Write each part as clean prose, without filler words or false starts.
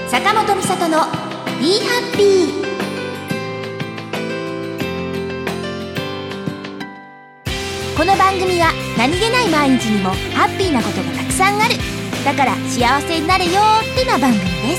坂本美里の Be Happy。 この番組は何気ない毎日にもハッピーなことがたくさんある、だから幸せになれよってな番組です。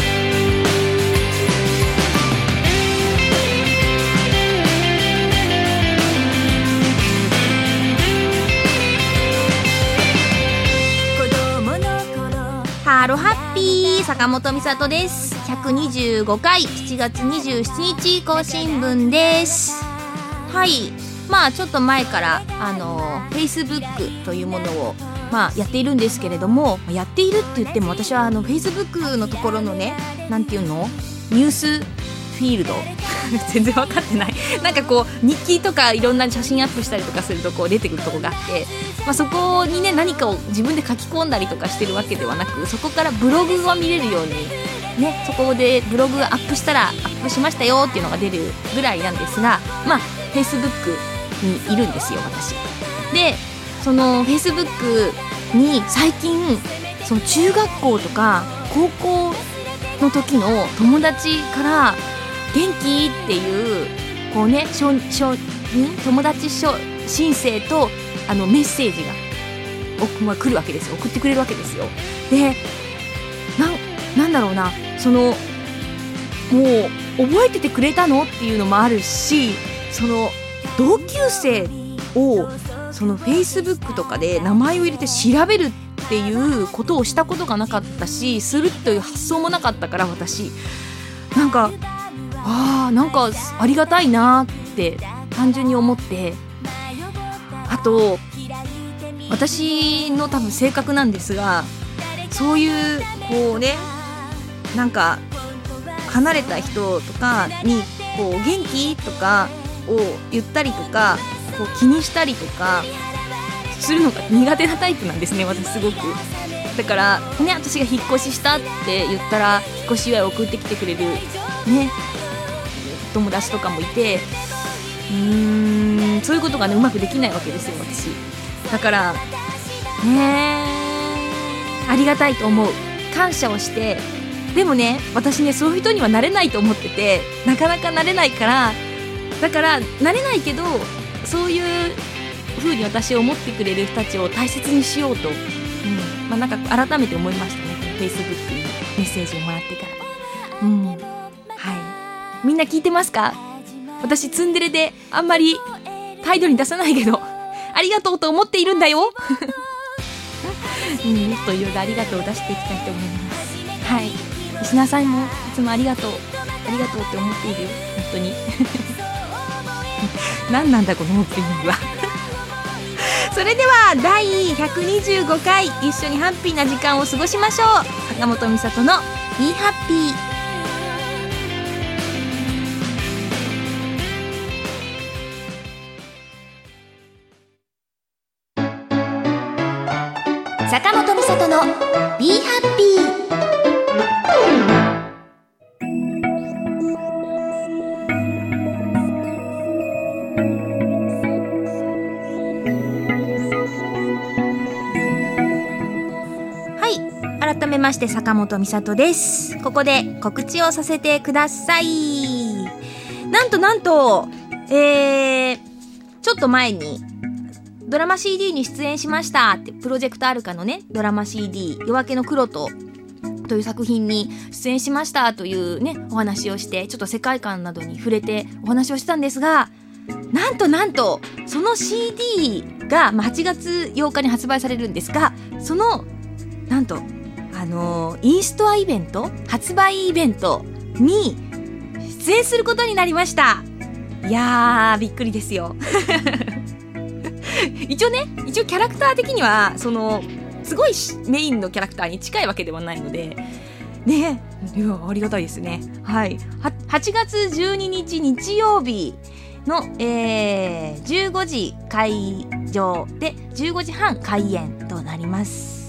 ハロハッピー、坂本美里です。125回7月27日更新分です。はい、ちょっと前からFacebook というものをやっているんですけれども、やっているって言っても私はFacebook のところのね、なんていうの、ニュースフィールド全然分かってない。なんかこう日記とかいろんな写真アップしたりとかするとこう出てくるとこがあって、そこにね何かを自分で書き込んだりとかしてるわけではなく、そこからブログを見れるようにね、そこでブログアップしたらアップしましたよっていうのが出るぐらいなんですが、Facebook にいるんですよ私で。その Facebook に最近その中学校とか高校の時の友達から元気っていうこうね、友達申請とメッセージが来るわけですよ。送ってくれるわけですよ。で、なんだろうな、そのもう覚えててくれたのっていうのもあるし、その同級生をその Facebook とかで名前を入れて調べるっていうことをしたことがなかったし、するという発想もなかったから、私なんかありがたいなって単純に思って、あと私の多分性格なんですが、そういうこうね、なんか離れた人とかにこう元気とかを言ったりとか、こう気にしたりとかするのが苦手なタイプなんですね、私すごく。だからね、私が引っ越ししたって言ったら引っ越し祝いを送ってきてくれるね友達とかもいて、そういうことがねうまくできないわけですよ私。だからね、ありがたいと思う、感謝をして、でもね私ねそういう人にはなれないと思ってて、なかなかなれないから、だからなれないけど、そういう風に私を思ってくれる人たちを大切にしようと、なんか改めて思いましたね、Facebook にメッセージをもらってから。みんな聞いてますか？私ツンデレであんまり態度に出さないけどありがとうと思っているんだよもっといろいろありがとうを出していきたいと思います。はい、リスナーさんもいつもありがとうって思っているよ、本当に何なんだこのオープニングはそれでは第125回一緒にハッピーな時間を過ごしましょう。坂本美里の Be Happy。坂本美里の Be Happy。 はい、改めまして坂本美里です。ここで告知をさせてください。なんと、ちょっと前にドラマ CD に出演しましたって、プロジェクトアルカのねドラマ CD 夜明けの黒とという作品に出演しましたというねお話をして、ちょっと世界観などに触れてお話をしたんですが、なんとその CD が8月8日に発売されるんですが、そのなんとインストアイベント、発売イベントに出演することになりました。いやーびっくりですよ一応キャラクター的にはそのすごいメインのキャラクターに近いわけではないのでね、いやありがたいですね。はい、8月12日日曜日の、15時会場で15時半開演となります。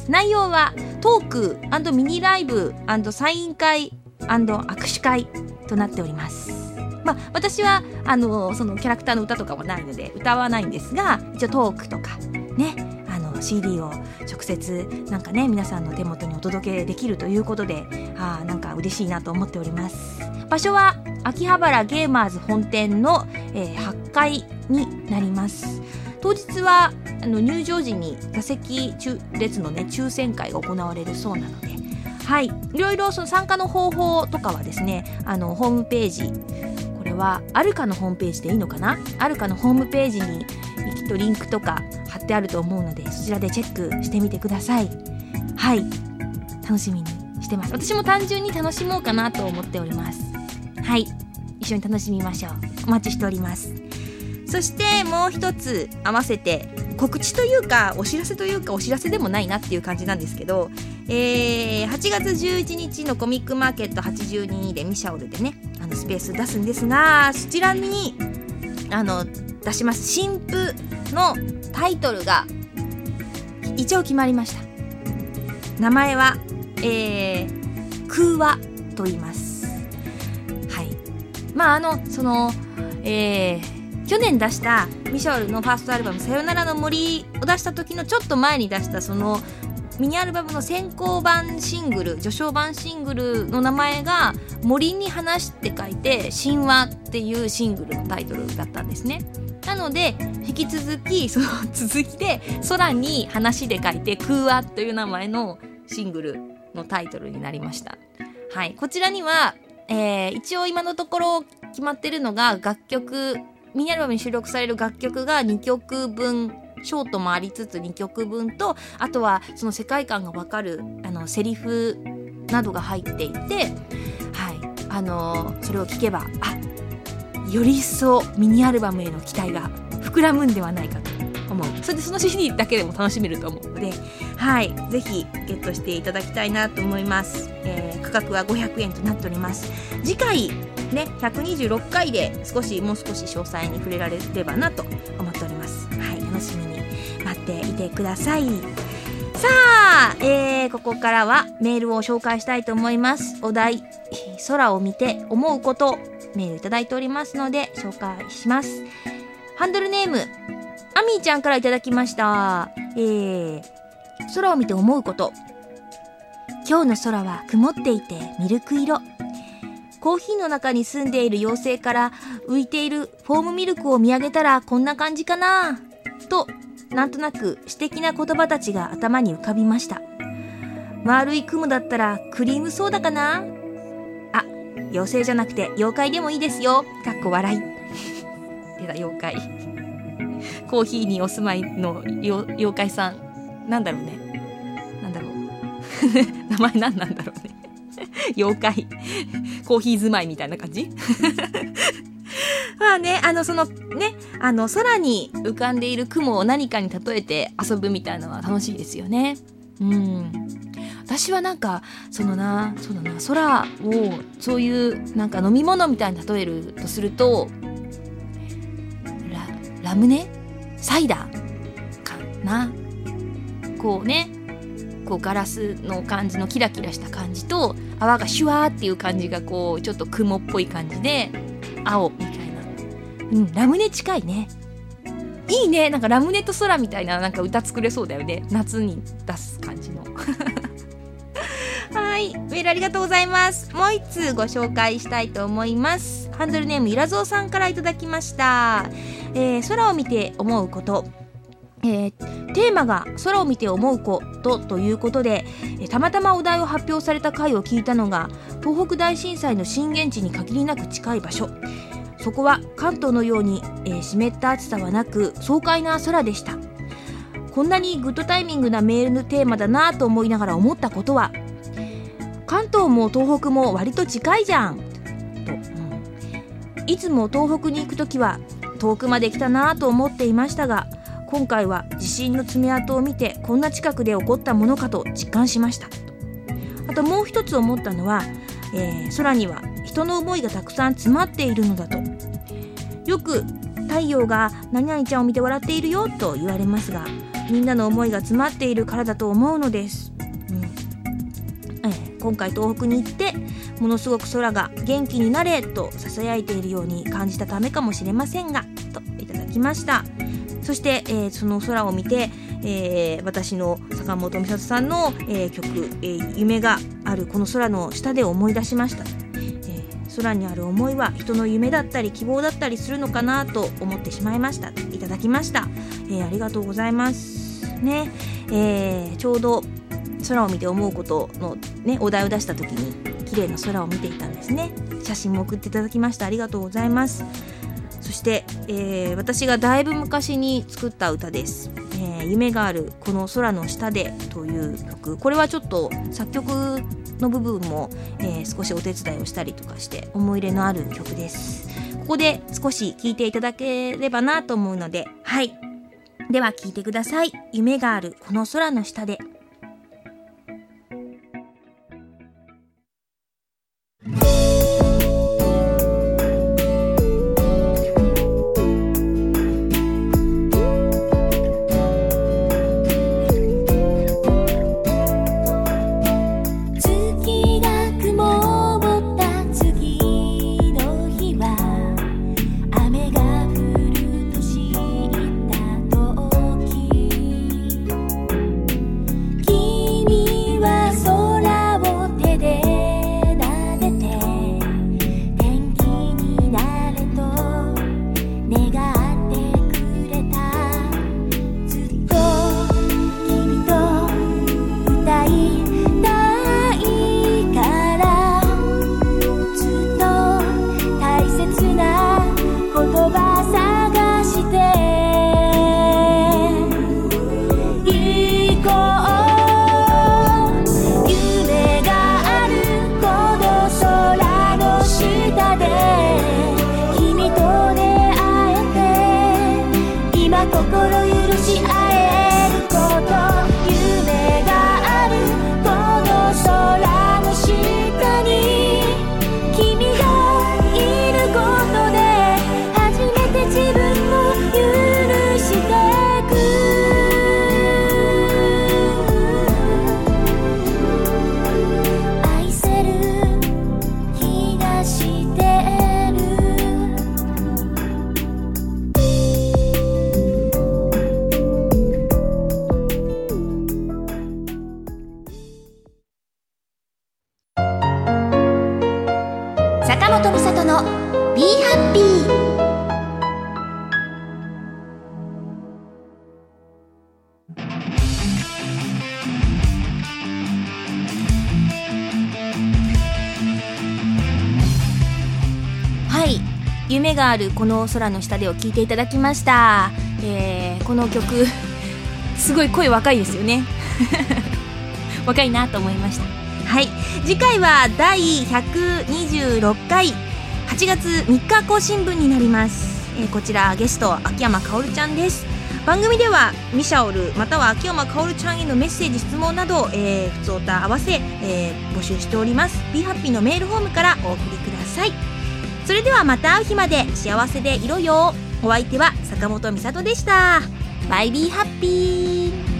内容はトーク&ミニライブ&サイン会&握手会となっております。私はそのキャラクターの歌とかはないので歌わないんですが、一応トークとかねCD を直接なんかね皆さんの手元にお届けできるということで、なんか嬉しいなと思っております。場所は秋葉原ゲーマーズ本店の、8階になります。当日は入場時に座席列のね抽選会が行われるそうなので、はい、いろいろその参加の方法とかはですね、ホームページ、これはアルカのホームページでいいのかな、アルカのホームページにきっとリンクとか貼ってあると思うので、そちらでチェックしてみてください。はい、楽しみにしてます。私も単純に楽しもうかなと思っております。はい、一緒に楽しみましょう。お待ちしております。そしてもう一つ合わせて告知というかお知らせというか、お知らせでもないなっていう感じなんですけど、8月11日のコミックマーケット82でミシャオルでねスペース出すんですが、そちらに出します新譜のタイトルが一応決まりました。名前は、空話と言います。はい、去年出したミシャオルのファーストアルバムさよならの森を出した時のちょっと前に出したそのミニアルバムの先行版シングル、序章版シングルの名前が森に話って書いて神話っていうシングルのタイトルだったんですね。なので引き続きその続きで空に話で書いて空話という名前のシングルのタイトルになりました。はい、こちらには、一応今のところ決まってるのが楽曲、ミニアルバムに収録される楽曲が2曲分、ショートもありつつ2曲分と、あとはその世界観がわかるセリフなどが入っていて、はい、それを聞けばより一層ミニアルバムへの期待が膨らむんではないかと思う。それでその CD だけでも楽しめると思うので、はい、ぜひゲットしていただきたいなと思います。価格は500円となっております。次回ね、126回でもう少し詳細に触れられればなと思っております。はい、楽しみに待っていてください。さあ、ここからはメールを紹介したいと思います。お題、空を見て思うことメールいただいておりますので紹介します。ハンドルネームアミーちゃんからいただきました。空を見て思うこと。今日の空は曇っていてミルク色。コーヒーの中に住んでいる妖精から浮いているフォームミルクを見上げたらこんな感じかなと、なんとなく詩的な言葉たちが頭に浮かびました。丸い雲だったらクリームソーダかな。妖精じゃなくて妖怪でもいいですよ。かっこ笑い。出た、妖怪。コーヒーにお住まいの妖怪さん。なんだろうね。なんだろう。名前なんだろうね。妖怪。コーヒー住まいみたいな感じまあね、そのね、空に浮かんでいる雲を何かに例えて遊ぶみたいなのは楽しいですよね。私はなんかそうだな、空をそういうなんか飲み物みたいに例えるとするとラムネサイダーかな。こうね、こうガラスの感じのキラキラした感じと泡がシュワーっていう感じがこうちょっと雲っぽい感じで青みたいな、ラムネ近いね。いいね、なんかラムネと空みたいななんか歌作れそうだよね、夏に出す感じのはい、メールありがとうございます。もう一通ご紹介したいと思います。ハンドルネームゆらぞうさんからいただきました。空を見て思うこと、テーマが空を見て思うことということで、たまたまお題を発表された回を聞いたのが東北大震災の震源地に限りなく近い場所。そこは関東のように、湿った暑さはなく爽快な空でした。こんなにグッドタイミングなメールのテーマだなと思いながら思ったことは、関東も東北も割と近いじゃんと、いつも東北に行くときは遠くまで来たなと思っていましたが、今回は地震の爪痕を見てこんな近くで起こったものかと実感しました。あともう一つ思ったのは、空には人の思いがたくさん詰まっているのだと。よく太陽が何々ちゃんを見て笑っているよと言われますが、みんなの思いが詰まっているからだと思うのです。今回東北に行ってものすごく空が元気になれと囁いているように感じたためかもしれませんが、といただきました。そして、その空を見て、 私の坂本美里さんの、曲、夢があるこの空の下で思い出しました。空にある思いは人の夢だったり希望だったりするのかなと思ってしまいました。いただきました。ありがとうございますね。ちょうど空を見て思うことの、ね、お題を出した時に綺麗な空を見ていたんですね。写真も送っていただきました。ありがとうございます。そして、私がだいぶ昔に作った歌です。夢があるこの空の下でという曲、これはちょっと作曲の部分も、少しお手伝いをしたりとかして思い入れのある曲です。ここで少し聴いていただければなと思うので、はい、では聴いてください。夢があるこの空の下で。坂本美里の Be Happy。 はい、夢があるこの空の下でを聴いていただきました。この曲すごい声若いですよね若いなと思いました。はい、次回は第126回8月3日更新分になります。こちらゲスト秋山かおるちゃんです。番組ではミシャオルまたは秋山かおるちゃんへのメッセージ質問など、ふつおた合わせ、募集しております。 Be Happy のメールフォームからお送りください。それではまた会う日まで幸せでいろよ。お相手は坂本美里でした。バイビーハッピー。